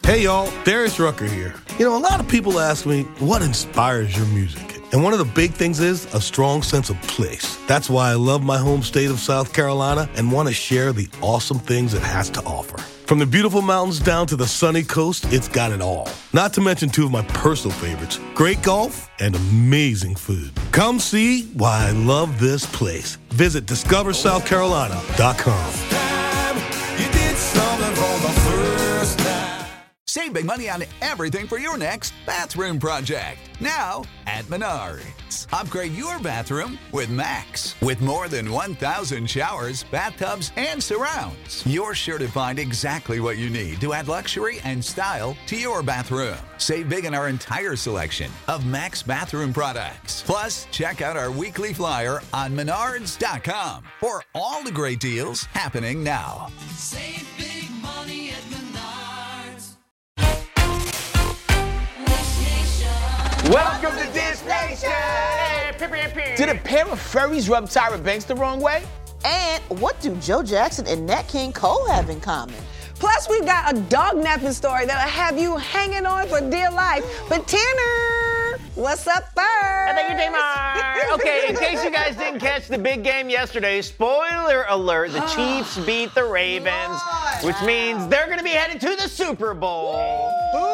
Hey y'all, Darius Rucker here. You know, a lot of people ask me, what inspires your music? And one of the big things is a strong sense of place. That's why I love my home state of South Carolina and want to share the awesome things it has to offer. From the beautiful mountains down to the sunny coast, it's got it all. Not to mention two of my personal favorites, great golf and amazing food. Come see why I love this place. Visit discoversouthcarolina.com. Save big money on everything for your next bathroom project. Now at Menards. Upgrade your bathroom with Max. With more than 1,000 showers, bathtubs, and surrounds, you're sure to find exactly what you need to add luxury and style to your bathroom. Save big on our entire selection of Max bathroom products. Plus, check out our weekly flyer on Menards.com for all the great deals happening now. Save big money at Menards. Welcome to Dish Nation! Did a pair of furries rub Tyra Banks the wrong way? And what do Joe Jackson and Nat King Cole have in common? Plus, we've got a dog napping story that'll have you hanging on for dear life. But Tanner, what's up first? Thank you, Tamar. Okay, in case you guys didn't catch the big game yesterday, spoiler alert, the Chiefs beat the Ravens, which means they're going to be headed to the Super Bowl.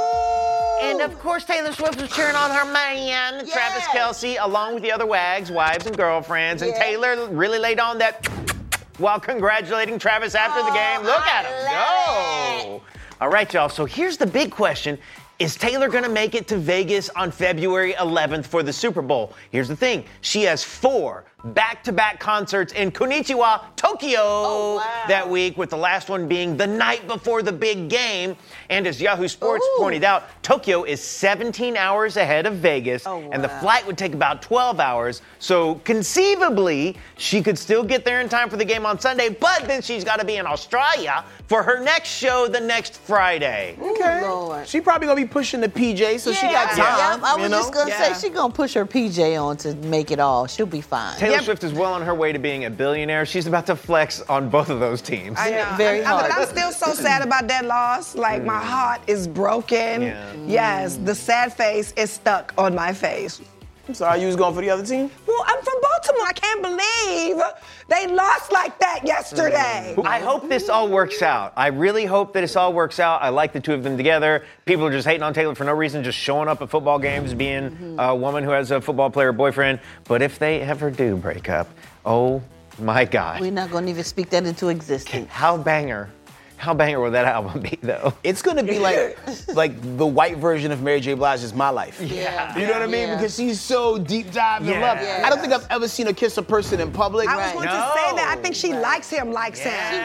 And of course, Taylor Swift was cheering on her man, Travis Kelce, along with the other wags, wives and girlfriends. And Taylor really laid on that while congratulating Travis after the game. Look at him go. All right, y'all. So here's the big question. Is Taylor going to make it to Vegas on February 11th for the Super Bowl? Here's the thing. She has 4 back-to-back concerts in Konnichiwa, Tokyo that week, with the last one being the night before the big game. And as Yahoo Sports pointed out, Tokyo is 17 hours ahead of Vegas, and the flight would take about 12 hours. So conceivably, she could still get there in time for the game on Sunday, but then she's got to be in Australia for her next show the next Friday. Okay. Lord. She probably gonna be pushing the PJ, so she got time. Yeah, I was just gonna say she gonna push her PJ on to make it all. She'll be fine. Taylor Swift is well on her way to being a billionaire. She's about to flex on both of those teams. I know. Very hard. But I'm still so sad about that loss. Like, my heart is broken. Yeah. Yes, the sad face is stuck on my face. I'm sorry, you was going for the other team? Well, I'm from Baltimore. I can't believe they lost like that yesterday. I hope this all works out. I really hope that this all works out. I like the two of them together. People are just hating on Taylor for no reason, just showing up at football games, being a woman who has a football player boyfriend. But if they ever do break up, oh my God. We're not gonna even speak that into existence. How banger will that album be, though? It's gonna be like the white version of Mary J. Blige's My Life. Yeah. You know what I mean? Yeah. Because she's so deep dive in love. Yeah. I don't think I've ever seen her kiss a person in public. I was going to say that. I think she likes him. She does.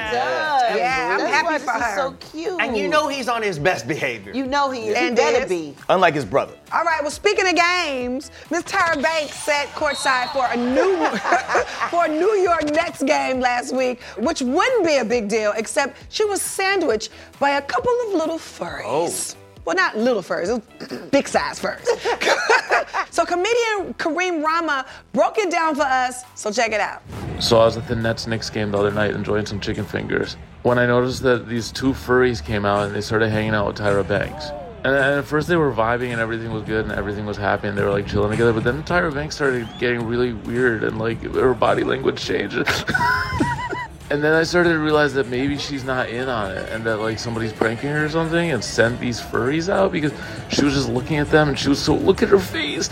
Yeah, I'm That's happy why for this is her. so cute. And you know he's on his best behavior. You know he is. And He better is. be. Unlike his brother. All right, well, speaking of games, Miss Tyra Banks sat courtside for a New York Nets game last week, which wouldn't be a big deal, except she was sandwiched by a couple of little furries. Well, not little furries, it was big size furries. So comedian Kareem Rama broke it down for us, so check it out. So I was at the Nets-Knicks game the other night enjoying some chicken fingers when I noticed that these 2 furries came out and they started hanging out with Tyra Banks. And at first they were vibing and everything was good and everything was happy and they were like chilling together. But then Tyra Banks started getting really weird and like her body language changed. And then I started to realize that maybe she's not in on it and that like somebody's pranking her or something and sent these furries out because she was just looking at them and she was so, look at her face.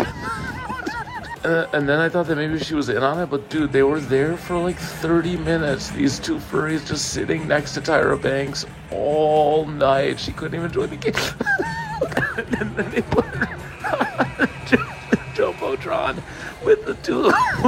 And then I thought that maybe she was in on it, but dude, they were there for like 30 minutes. These 2 furries just sitting next to Tyra Banks all night. She couldn't even join the game. And then they put her on the Jumbotron with the 2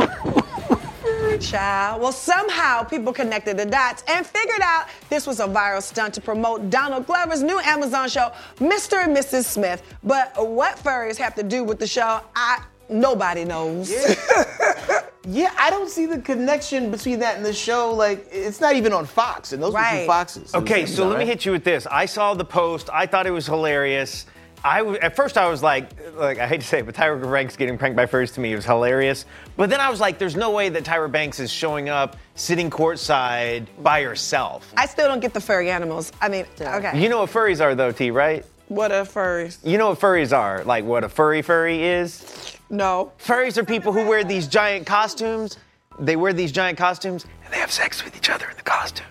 Child. Well, somehow people connected the dots and figured out this was a viral stunt to promote Donald Glover's new Amazon show, Mr. and Mrs. Smith. But what furries have to do with the show, nobody knows. Yeah, I don't see the connection between that and the show. Like, it's not even on Fox, and those are 2 Foxes. Okay, so let me hit you with this. I saw the post. I thought it was hilarious. At first I was like I hate to say it, but Tyra Banks getting pranked by furries to me was hilarious. But then I was like, there's no way that Tyra Banks is showing up sitting courtside by herself. I still don't get the furry animals. I mean, okay. You know what furries are though, T, right? What are furries? You know what furries are? Like what a furry is? No. Furries are people who wear these giant costumes. They wear these giant costumes and they have sex with each other in the costumes.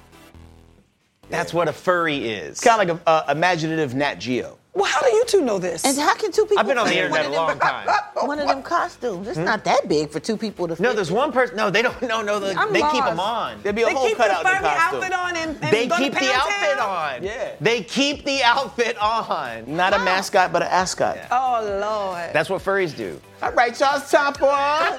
That's what a furry is. It's kind of like a imaginative Nat Geo. Well, how do you two know this? And how can two people I've been on the fit internet a long time. one of them costumes? It's not that big for two people to fit. No, there's one person. No, they don't. No, I'm they keep lost. them on. There'd be a They whole keep the cutout in the furry costume. outfit on and They go to keep the Pound outfit Town? on. Yeah. They keep the outfit on. Not a mascot, but an ascot. Oh, Lord. That's what furries do. All right, y'all, it's time for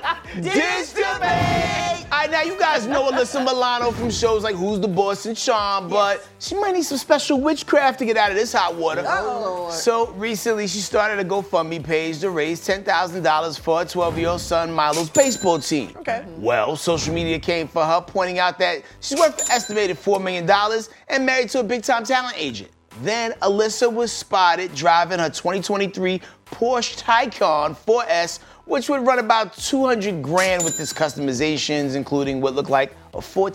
Dish Debate. All right, now you guys know Alyssa Milano from shows like Who's the Boss and Charm, but she might need some special witchcraft to get out of this hot water. Oh, Lord. So recently, she started a GoFundMe page to raise $10,000 for her 12-year-old son Milo's baseball team. Okay. Well, social media came for her, pointing out that she's worth an estimated $4 million and married to a big-time talent agent. Then Alyssa was spotted driving her 2023 Porsche Taycan 4S, which would run about $200,000 with its customizations, including what looked like a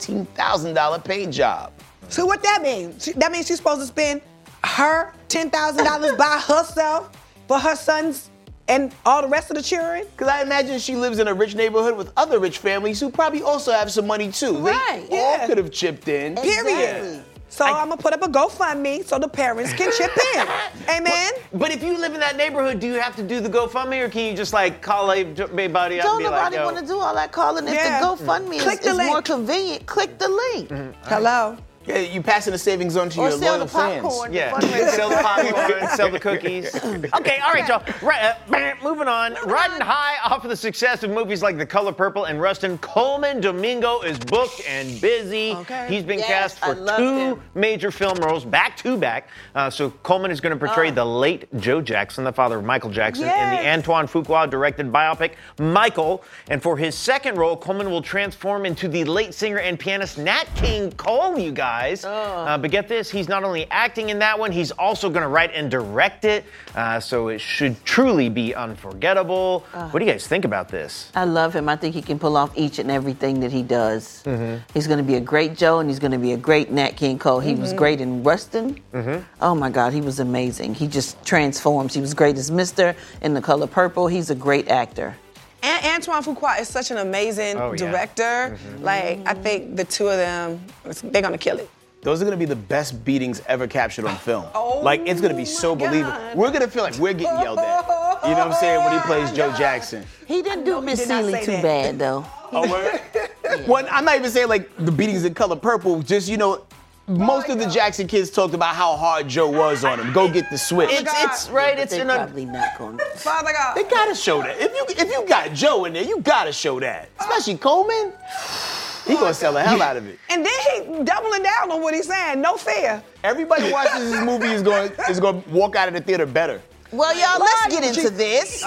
$14,000 paint job. So what that means? That means she's supposed to spend her $10,000 by herself for her sons and all the rest of the children? Because I imagine she lives in a rich neighborhood with other rich families who probably also have some money too. Right, They all could have chipped in. Period. So I'm gonna put up a GoFundMe so the parents can chip in. Amen. But if you live in that neighborhood, do you have to do the GoFundMe, or can you just like call a buddy up Don't and be like, nobody yo? want to do all that calling. If Yeah. the GoFundMe Click the is more link. convenient, click the link. Hello. Yeah, you passing the savings on to Or your sell loyal the popcorn. fans. Yeah, The fundraiser. sell the popcorn, sell the cookies. Okay, all right, y'all. Moving on. Riding high off of the success of movies like The Color Purple and Rustin, Coleman Domingo is booked and busy. Okay. He's been Yes, cast I for loved 2 him. major film roles, back to back. So Coleman is going to portray the late Joe Jackson, the father of Michael Jackson, in the Yes. Antoine Fuqua directed biopic Michael. And for his second role, Coleman will transform into the late singer and pianist Nat King Cole, you guys. But get this, he's not only acting in that one, he's also going to write and direct it. So it should truly be unforgettable. What do you guys think about this? I love him. I think he can pull off each and everything that he does. He's going to be a great Joe, and he's going to be a great Nat King Cole. He was great in Rustin. Oh my God, he was amazing. He just transforms. He was great as Mr. in The Color Purple. He's a great actor. And Antoine Fuqua is such an amazing Oh, yeah. director. Like, I think the two of them, they're gonna kill it. Those are gonna be the best beatings ever captured on film. Oh, like, it's gonna be so my believable. God. We're gonna feel like we're getting yelled at. You know what I'm saying? When he plays Joe Jackson. He didn't do Miss did not Seeley say too that. bad, though. Oh, word? Well, I'm not even saying like the beatings in Color Purple, just, you know, most of the Jackson kids talked about how hard Joe was on him. Go get the switch. It's right. But It's they're in a. probably not going to. Father God. They gotta show that. If you got Joe in there, you gotta show that. Especially Coleman. He gonna sell the hell out of it. And then he doubling down on what he's saying. No fear. Everybody watches this movie is gonna walk out of the theater better. Well, y'all, let's get into this.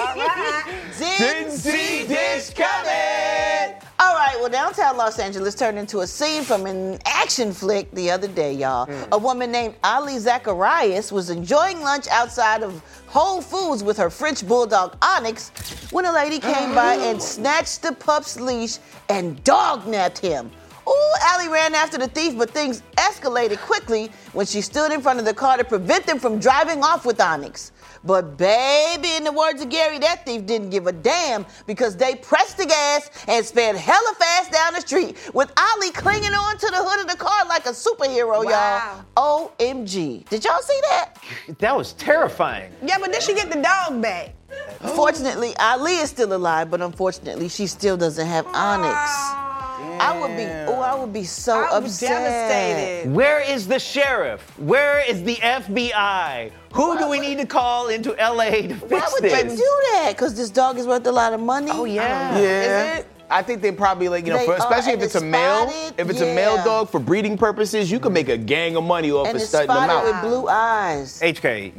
Didn't see this coming. All right, well, downtown Los Angeles turned into a scene from an action flick the other day, y'all. A woman named Ali Zacharias was enjoying lunch outside of Whole Foods with her French bulldog Onyx when a lady came by and snatched the pup's leash and dog-napped him. Ooh, Allie ran after the thief, but things escalated quickly when she stood in front of the car to prevent them from driving off with Onyx. But baby, in the words of Gary, that thief didn't give a damn because they pressed the gas and sped hella fast down the street with Ollie clinging on to the hood of the car like a superhero, Wow. y'all. OMG. Did y'all see that? That was terrifying. Yeah, but then she get the dog back. Fortunately, Ali is still alive, but unfortunately, she still doesn't have Onyx. I would be so I would be upset. devastated. Where is the sheriff? Where is the FBI? Who do we need to call into LA to Why fix would they this? do that? Because this dog is worth a lot of money? Oh yeah. Yeah. Is it? I think they probably like, you know, They especially are, if and it's a it's male, spotted, if it's a male yeah. dog for breeding purposes, you can make a gang of money off And of it's studding them spotted out. with blue eyes. HK,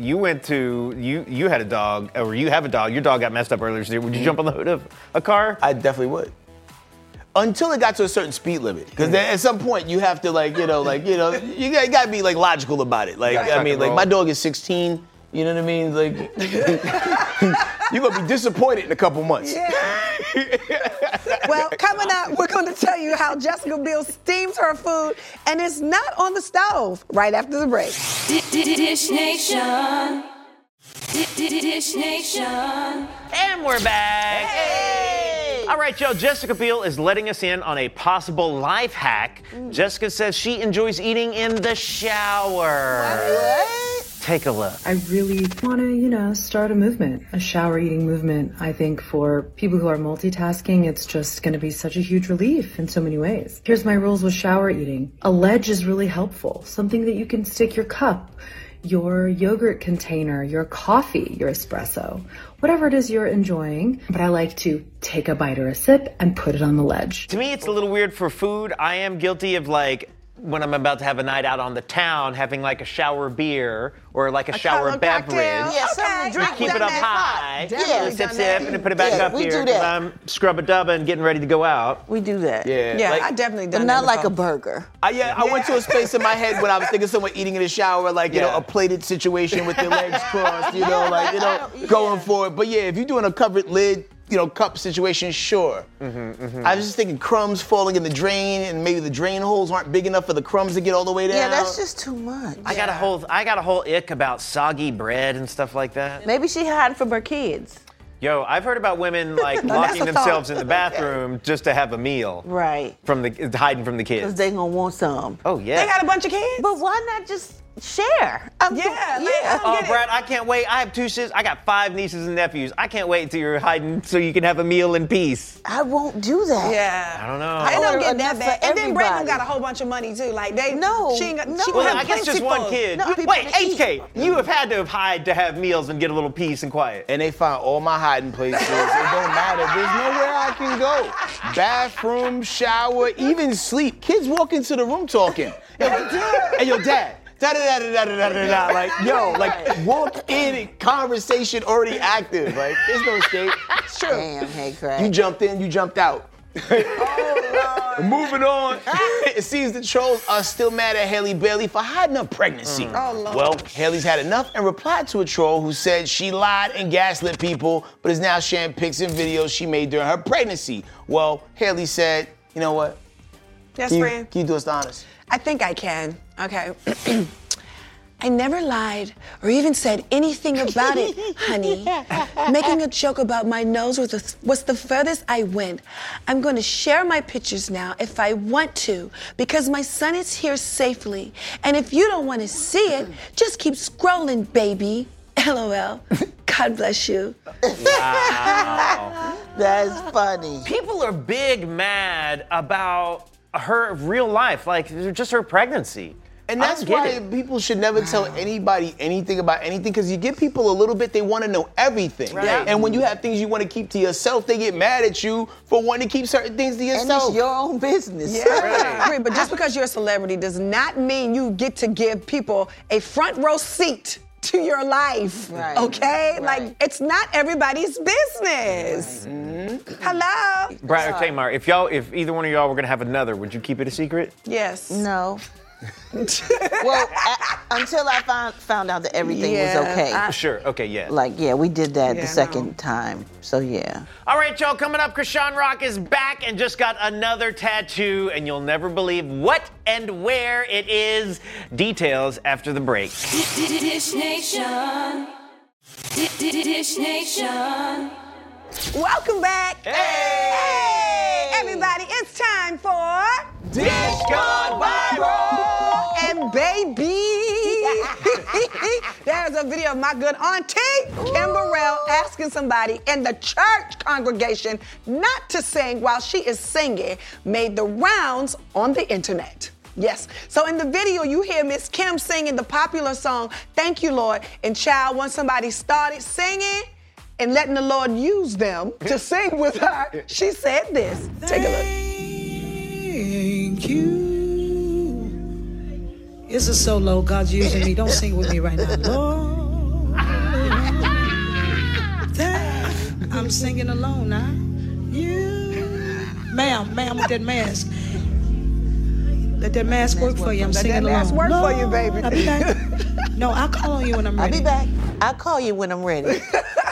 you had a dog, or you have a dog. Your dog got messed up earlier today. Would you jump on the hood of a car? I definitely would. Until it got to a certain speed limit, because at some point you have to you gotta be like logical about it. Like, gotta I tuck mean, and like roll. my dog is 16. You know what I mean? Like, you're gonna be disappointed in a couple months. Well, coming up, we're going to tell you how Jessica Biel steams her food, and it's not on the stove. Right after the break. Dish Nation. Dish Nation. And we're back. Hey! All right, y'all. Jessica Biel is letting us in on a possible life hack. Jessica says she enjoys eating in the shower. What? Take a look. I really want to, start a movement, a shower eating movement. I think for people who are multitasking, it's just going to be such a huge relief in so many ways. Here's my rules with shower eating. A ledge is really helpful. Something that you can stick your cup, your yogurt container, your coffee, your espresso, whatever it is you're enjoying. But I like to take a bite or a sip and put it on the ledge. To me, it's a little weird for food. I am guilty of when I'm about to have a night out on the town, having like a shower beer or like a shower beverage. Yeah, something to drink. Keep it up high. Definitely Sip, done sip, that. and then put it back up we here. do 'cause that. I'm scrub-a-dubba and getting ready to go out. We do that. Yeah, I definitely done But that not like a before. burger. I went to a space in my head when I was thinking of someone eating in the shower, like, you know, a plated situation with their legs crossed, going for it. But yeah, if you're doing a covered lid, cup situation, sure. I was just thinking crumbs falling in the drain, and maybe the drain holes aren't big enough for the crumbs to get all the way down. Yeah, that's just too much. I got a whole ick about soggy bread and stuff like that. Maybe she hiding from her kids. Yo, I've heard about women like Now, that's locking a thought. themselves in the bathroom just to have a meal. Right. Hiding from the Because kids. they gonna want some. Oh yeah. They got a bunch of kids? But why not just share? Yeah, like, I don't Oh, get it. Brad, I can't wait. I have 2 sisters. I got 5 nieces and nephews. I can't wait until you're hiding so you can have a meal in peace. I won't do that. Yeah. I don't know. I don't order get that enough bad. for And then Brandon everybody. got a whole bunch of money too. Like No, she no. gonna Well, have I guess just plentiful. one kid. No, people Wait, wanna eat. HK, you have had to hide to have meals and get a little peace and quiet. And they find all my hiding places. It don't matter. There's nowhere I can go. Bathroom, shower, even sleep. Kids walk into the room talking. Hey, yo, Dad. Da-da-da-da-da-da-da-da. Like, yo, walk in and conversation already active. Like, there's no escape. It's true. Damn, hey, Craig. You jumped in, you jumped out. Moving on. It seems the trolls are still mad at Hailey Bailey for hiding her pregnancy. Oh, Lord. Well, Hailey's had enough and replied to a troll who said she lied and gaslit people, but is now sharing pics and videos she made during her pregnancy. Well, Hailey said, you know what? Yes, Can friend. you do us the honors? I think I can. Okay. I never lied or even said anything about it, honey. Making a joke about my nose was the furthest I went. I'm going to share my pictures now if I want to because my son is here safely. And if you don't want to see it, just keep scrolling, baby. LOL. God bless you. Wow. That's funny. People are big mad about her real life, like just her pregnancy. And I that's don't get why it. people should never tell anybody anything about anything, because you give people a little bit, they want to know everything. Right. And when you have things you want to keep to yourself, they get mad at you for wanting to keep certain things to And yourself. it's your own business. Yeah, I agree. But just because you're a celebrity does not mean you get to give people a front row seat to your life. Right. Okay? Right. Like, it's not everybody's business. Hello? Brad or Tamar, if either one of y'all were gonna have another, would you keep it a secret? Yes. No. Well, until I found out that everything was okay. Sure. Okay. Yeah. We did that Yeah, the second time. So yeah. All right, y'all. Coming up, Krishan Rock is back and just got another tattoo, and you'll never believe what and where it is. Details after the break. Dish Nation. Dish Nation. Welcome back. Hey! Everybody, it's time for Dish Gone Viral. And baby, there's a video of my good auntie, Kim Burrell, asking somebody in the church congregation not to sing while she is singing, made the rounds on the internet. Yes. So in the video, you hear Miss Kim singing the popular song, Thank You, Lord. And child, once somebody started singing and letting the Lord use them to sing with her, she said this. Take a look. Thank you. It's a solo. God's using me. Don't sing with me right now. Lord. I'm singing alone now. You. Ma'am, with that mask. Let that mask work for you. I'm singing alone. Let that mask work for you, baby. Lord, No, I'll call on you when I'm I'll ready. be back. I'll call you when I'm ready.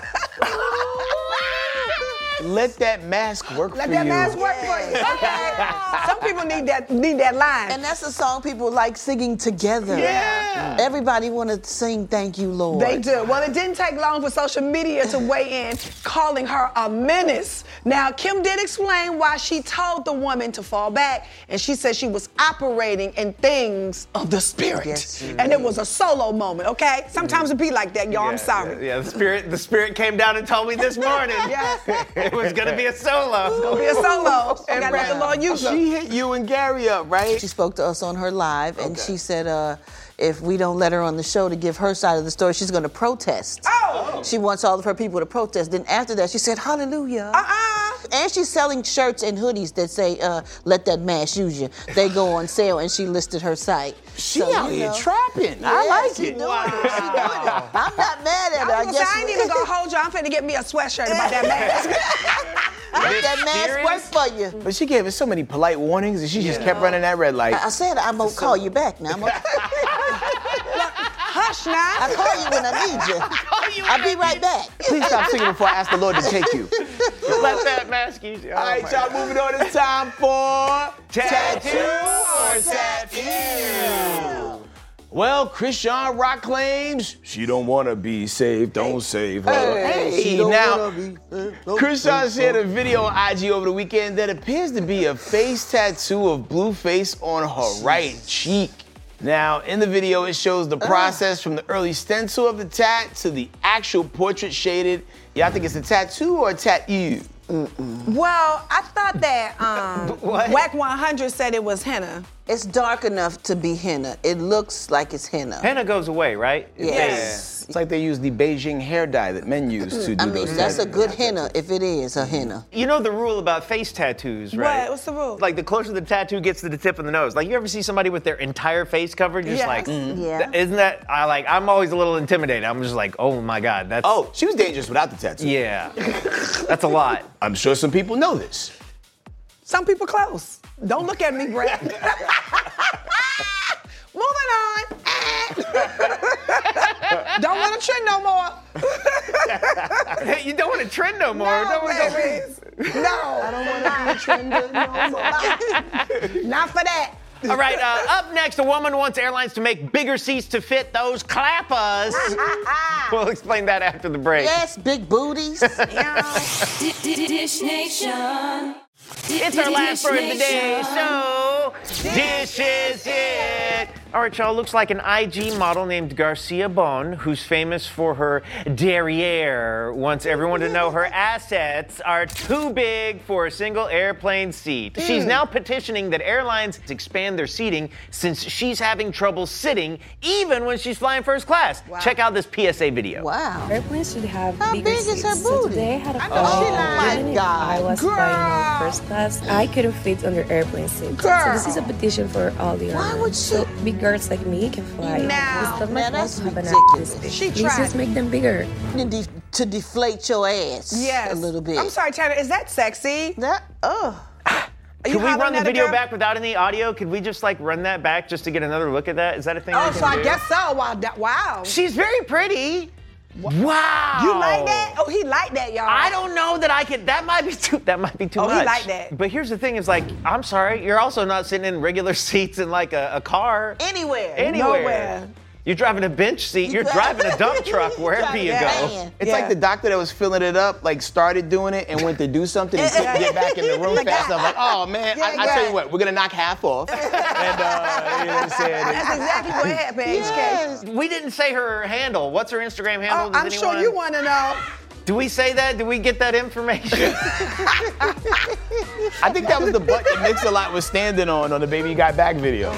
Let that mask work Let for that you. mask work for you. Okay. Some people need that line. And that's a song people like singing together. Yeah. Everybody want to sing Thank You, Lord. They do. Well, it didn't take long for social media to weigh in, calling her a menace. Now, Kim did explain why she told the woman to fall back, and she said she was operating in things of the spirit. Yes, and it was a solo moment, okay? Sometimes it be like that, y'all. I'm sorry. Yeah, the spirit came down and told me this morning. Yes. It was gonna be a solo. It's gonna be a solo. And gotta let the Lord use her. She hit you and Gary up, right? She spoke to us on her live, and she said if we don't let her on the show to give her side of the story, she's going to protest. Oh! She wants all of her people to protest. Then after that, she said, hallelujah. And she's selling shirts and hoodies that say, let that mask use you. They go on sale, and she listed her site. She out here trapping. Yeah, I like she it. doing it. She doing it. I'm not mad at her. I ain't even gonna hold you. I'm finna get me a sweatshirt about that mask. Let that mask work for you. But she gave us so many polite warnings, and she just kept running that red light. I said I'm gonna call you back now. Hush now. I call you when I need you. I'll be right back. Please stop singing before I ask the Lord to take you. Let that mask use you. All right, y'all, moving on. It's time for Tattoo or Tattoo. Well, Chrisean Rock claims she don't want to be saved. Don't save her. Hey, now, Chrisean shared a video on IG over the weekend that appears to be a face tattoo of Blueface on her right cheek. Now, in the video, it shows the process from the early stencil of the tat to the actual portrait shaded. Y'all think it's a tattoo or a tattoo? Well, I thought that Whack 100 said it was henna. It's dark enough to be henna. It looks like it's henna. Henna goes away, right? Yes. It's like they use the Beijing hair dye that men use to do I mean, those that's a tattoos. good henna if it is a henna. You know the rule about face tattoos, right? What? What's the rule? Like the closer the tattoo gets to the tip of the nose. Like you ever see somebody with their entire face covered? You're just Yes. like, Yeah. isn't that? I'm always a little intimidated. I'm just like, oh my God, that's. Oh, she was dangerous without the tattoo. Yeah, that's a lot. I'm sure some people know this. Some people close. Don't look at me, Brett. Moving on. Don't want to trend no more. You don't want to trend no more. No, Don't wanna go baby. No. I don't want to be trending no more. Not for that. All right, up next, a woman wants airlines to make bigger seats to fit those clappers. We'll explain that after the break. Yes, big booties. Dish Nation. It's our last word of the day, so this is it. All right, y'all, looks like an IG model named Garcia Bon, who's famous for her derriere, wants everyone to know her assets are too big for a single airplane seat. She's now petitioning that airlines expand their seating since she's having trouble sitting even when she's flying first class. Wow. Check out this PSA video. Wow. Airplanes should have How bigger big is seats. her So booty? today I had a I know flight. she lying. Even if God. I was flying on first class, I couldn't fit under airplane seats. So this is a petition for all the Why airlines. would she? So big girls like me can fly. Now, It's not now my that's fault to have an ridiculous. ass this She big. Please tried. just make them bigger. To deflate your ass Yes. a little bit. I'm sorry, Tanner. Is that sexy? That, Are you Can we hollering run the at a video girl? back without any audio? Could we just like run that back just to get another look at that? Is that a thing? Oh, we can so I do? guess so. Wow. She's very pretty. Wow. You like that? Oh, he like that, y'all. I don't know that I could. That might be too Oh, much. he like that. But here's the thing: is like, I'm sorry, you're also not sitting in regular seats in like a car. Anywhere. Anywhere. Nowhere. You're driving a bench seat. You're driving a dump truck wherever you go. Man. It's like the doctor that was filling it up, like started doing it and went to do something and couldn't get back in the room fast enough. Like, oh man, I tell you what, we're gonna knock half off. And you know what I'm saying? That's exactly what happened, HK. We didn't say her handle. What's her Instagram handle? Oh, Does I'm anyone... sure you want to know. Do we say that? Do we get that information? I think that was the butt that Mix-a-Lot was standing on the Baby You Got Back video.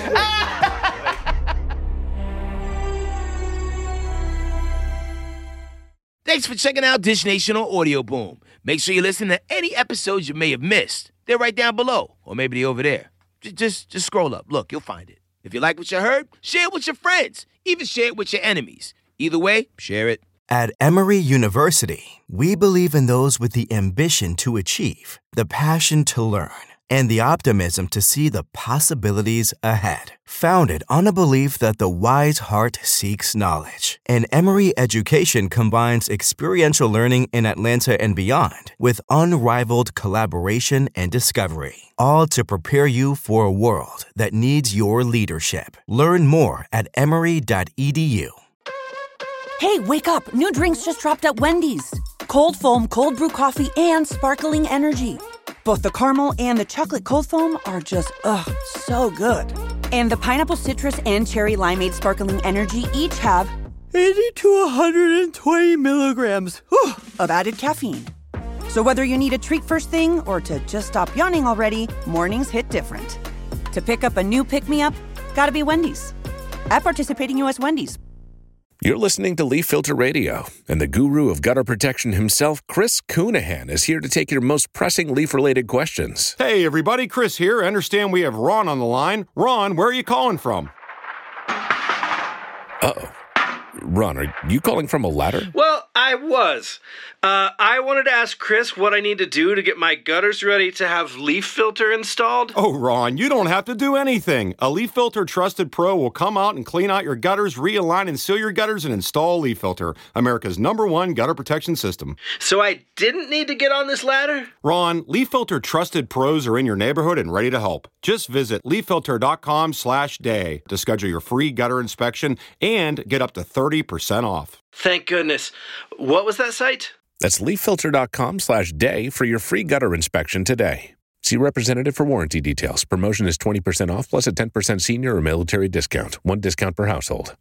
Thanks for checking out Dish Nation on Audio Boom. Make sure you listen to any episodes you may have missed. They're right down below, or maybe they're over there. Just scroll up. Look, you'll find it. If you like what you heard, share it with your friends. Even share it with your enemies. Either way, share it. At Emory University, we believe in those with the ambition to achieve, the passion to learn, and the optimism to see the possibilities ahead. Founded on a belief that the wise heart seeks knowledge, and Emory Education combines experiential learning in Atlanta and beyond with unrivaled collaboration and discovery, all to prepare you for a world that needs your leadership. Learn more at emory.edu. Hey, wake up. New drinks just dropped at Wendy's. Cold foam, cold brew coffee, and sparkling energy. Both the caramel and the chocolate cold foam are just, so good. And the pineapple citrus and cherry limeade sparkling energy each have 80 to 120 milligrams of added caffeine. So whether you need a treat first thing or to just stop yawning already, mornings hit different. To pick up a new pick-me-up, gotta be Wendy's. At participating U.S. Wendy's. You're listening to Leaf Filter Radio, and the guru of gutter protection himself, Chris Coonahan, is here to take your most pressing leaf-related questions. Hey, everybody, Chris here. I understand we have Ron on the line. Ron, where are you calling from? Uh-oh. Ron, are you calling from a ladder? Well, I was. I wanted to ask Chris what I need to do to get my gutters ready to have Leaf Filter installed. Oh, Ron, you don't have to do anything. A Leaf Filter Trusted Pro will come out and clean out your gutters, realign and seal your gutters, and install Leaf Filter, America's #1 gutter protection system. So I didn't need to get on this ladder? Ron, Leaf Filter Trusted Pros are in your neighborhood and ready to help. Just visit leaffilter.com/day to schedule your free gutter inspection and get up to 30% off. Thank goodness. What was that site? That's leaffilter.com/day for your free gutter inspection today. See representative for warranty details. Promotion is 20% off plus a 10% senior or military discount. One discount per household.